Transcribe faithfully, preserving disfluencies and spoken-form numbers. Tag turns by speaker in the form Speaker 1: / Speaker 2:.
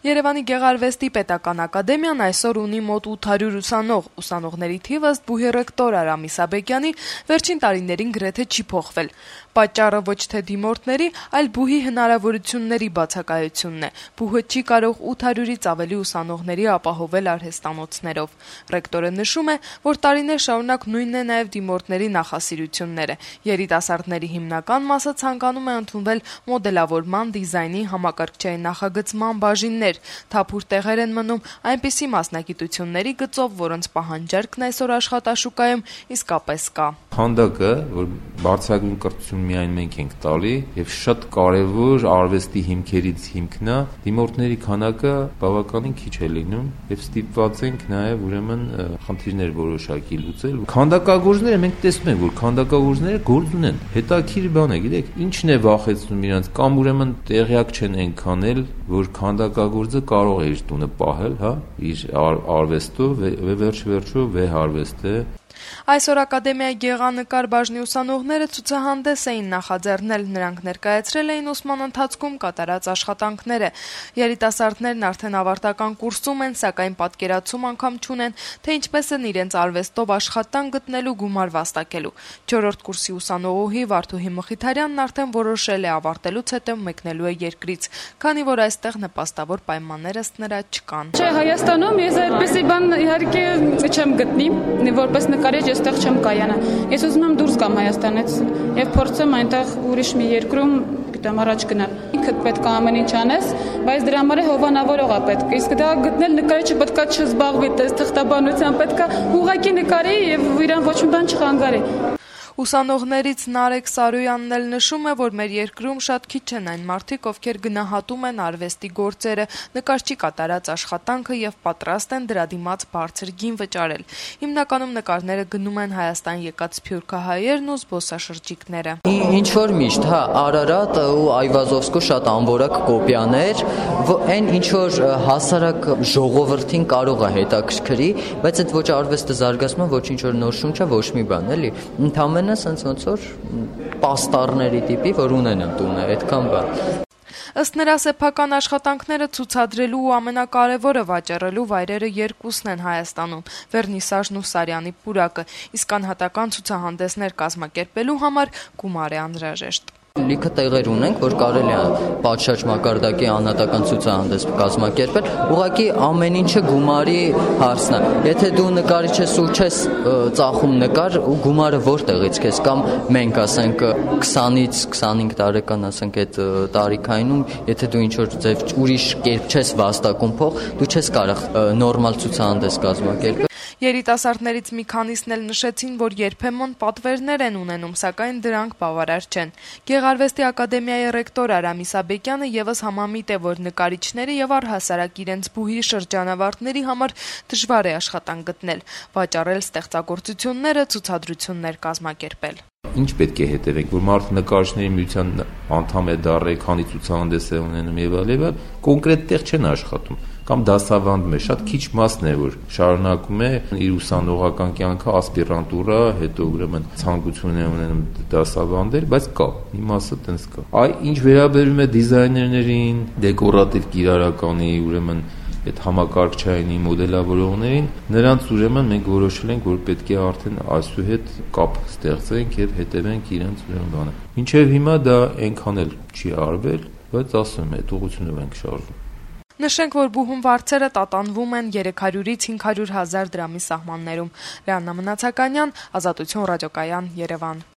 Speaker 1: Երևանի Գեղարվեստի պետական ակադեմիան այսօր ունի մոտ ութ հարյուր ուսանող, ուսանողների թիվը ըստ բուհի ռեկտոր Արամ Իսաբեկյանի վերջին տարիներին գրեթե չի փոխվել։ Պատճառը ոչ թե դիմորդների, այլ բուհի հնարավորությունների բացակայությունն է։ Բուհը չի կարող ութ հարյուրից ավելի ուսանողների ապահովել արհեստանոցներով։ Ռեկտորը նշում է, որ տարիներ շարունակ նույնն է նաև դիմորդների նախասիրությունները։ Երիտասարդների հիմնական մասը ցանկանում է ընդունվել մոդելավորման, դիզայնի, համակարգչային նախագծման բաժիններ։ Թափուր տեղեր են մնում այնպիսի մասնագիտությունների գծով, որոնց պահանջարկն այսօր աշխատաշուկայում իսկապես կա։
Speaker 2: Քանդակը, որ բարձրագույն կրթություն միայն մենք ենք տալի եւ շատ կարեւոր արվեստի հիմքերից հիմքն է, դիմորդների քանակը բավականին քիչ է լինում եւ ստիպված ենք նաեւ ուրեմն խնդիրներ որոշակի լուծել։ Քանդակագործները մենք տեսնում ենք, որ քանդակագործները գործ ունեն, հետաքրիր բան է, գիտեք, ինչն է վախեցնում իրանց, կամ ուրեմն տեղյակ չեն այնքան էլ, որ քանդակագործը կարող է իր տունը պահել, հա, իր արվեստով, վերջ-վերջո վեհ արվեստ է։
Speaker 1: Այսօր ակադեմիայի գեղանկար բաժնի ուսանողները ցուցահանդես էին նախաձեռնել, նրանք ներկայացրել էին ուսման ընթացքում կատարած աշխատանքները։ Երիտասարդներն արդեն ավարտական կուրսում են, սակայն պատկերացում անգամ չունեն, թե ինչպես են իրենց արվեստով աշխատանք գտնելու գումար վաստակելու։ Չորրորդ կուրսի ուսանողուհի Վարդուհի Մխիթարյանն արդեն որոշել է ավարտելուց հետո մեկնելու է երկրից, քանի որ այստեղ նպաստավոր պայմաններ ըստ նրա չկան։
Speaker 3: Չէ, Հայաստանում ես այդպեսի բան իհարկե չեմ գտնի, որպես նկարիչ այստեղ չեմ կայանա։ Ես ուզում եմ դուրս գամ Հայաստանից եւ փորձեմ այնտեղ ուրիշ մի երկրում գիտեմ առաջ գնալ։ Ինքդ պետք է ամեն ինչ անես, բայց դրա համար հովանավորող է պետք։ Իսկ դա գտնել նկարիչը պետք է չզբաղվի թղթաբանությամբ, պետք է ուղղակի նկարի եւ իրան ոչ մի բան չխանգարի։
Speaker 1: Ուսանողներից Նարեկ Սարոյանն էլ նշում է, որ մեր երկրում շատ քիչ են այն մարդիկ, ովքեր գնահատում են արվեստի գործերը, նկարչի կատարած աշխատանքը եւ պատրաստ են դրա դիմաց բարձր գին վճարել։ Հիմնականում նկարները գնում են Հայաստան եկած սփյուռքահայերն ու զբոսաշրջիկները։
Speaker 4: Ինչ որ միշտ, հա, Արարատ ու Այվազովսկու շատ անվորակ կոպիաներ, այն ինչ որ հասարակ ժողովրդին կարող է հետաքրքրի, բայց այդ ոչ արվեստը զարգացնում, ոչ ինչ որ նոր շունչ է, ոչ մի բան, էլի։ Ընդհանրապես sense ոնց որ պաստառների տիպի, որ ունենան տունը, այդքան բան։
Speaker 1: Ըստ նրա սեփական աշխատանքները ցուցադրելու ու ամենակարևորը վաճառելու վայրերը երկուսն են Հայաստանում՝ Վերնիսաժն ու Սարյանի պուրակը, իսկ անհատական ցուցահանդեսներ կազմակերպելու համար գումար է անհրաժեշտ։
Speaker 4: Լիքը տեղեր ունենք, որ կարելի է պատշաճ մակարդակի անհատական ցուցահանդես կազմակերպել, ուղղակի ամեն ինչը գումարի հարցն է։ Եթե դու նկարիչ ես ու չես ծախում նկար, ու գումարը որտեղից քեզ կամ մենք ասենք քսանից քսանհինգ տարեկան ասենք այդ տարիքայինում, եթե դու ինչ որ ձև ուրիշ կերպ չես վաստակում փող, դու չես կարող նորմալ ցուցահանդես կազմակերպել։
Speaker 1: Երիտասարդներից մի քանիսն էլ նշեցին, որ երբեմն պատվերներ են ունենում, սակայն դրանք բավարար չեն։ Գեղարվեստի ակադեմիայի ռեկտոր Արամ Իսաբեկյանը եւս համամիտ է, որ նկարիչները եւ առհասարակ իրենց բուհի շրջանավարտների համար դժվար է աշխատանք գտնել, վաճառել ստեղծագործությունները, ցուցադրություններ կազմակերպել։
Speaker 2: Ինչ պետք է հետևենք, որ մարդը նկարիչների միության անդամ է դառել, քանի ցուցահանդես է ունենում եւ այլ եւ այլ, կոնկրետ տեղ չեն աշխատում կամ դասավանդում է, շատ քիչ մասն է, որ շարունակում է իր ուսանողական կյանքը ասպիրանտուրա, հետո ուրեմն ցանկություն է ունենում դասավանդել, բայց կա, մի մասը տենց կա։ Այ ինչ վերաբերում է դիզայներներին, դեկորատիվ կիրառականի, ուրեմն այդ համակարգչայինի մոդելավորողներին, նրանց ուրեմն մենք որոշել ենք, որ պետք է արդեն այսուհետ կապ ստեղծենք եւ հետևենք իրենց ուրեմն բանը։ Մինչեւ հիմա դա այնքան էլ չի արվել, բայց ասում եմ, այդ ուղղությունով ենք շարժվում։
Speaker 1: Նշենք, որ բուհում վարձերը տատանվում են երեք հարյուրից հինգ հարյուր հազար դրամի սահմաններում։ Լիաննա Մնացականյան, Ազատություն ռադիոկայան, Երևան։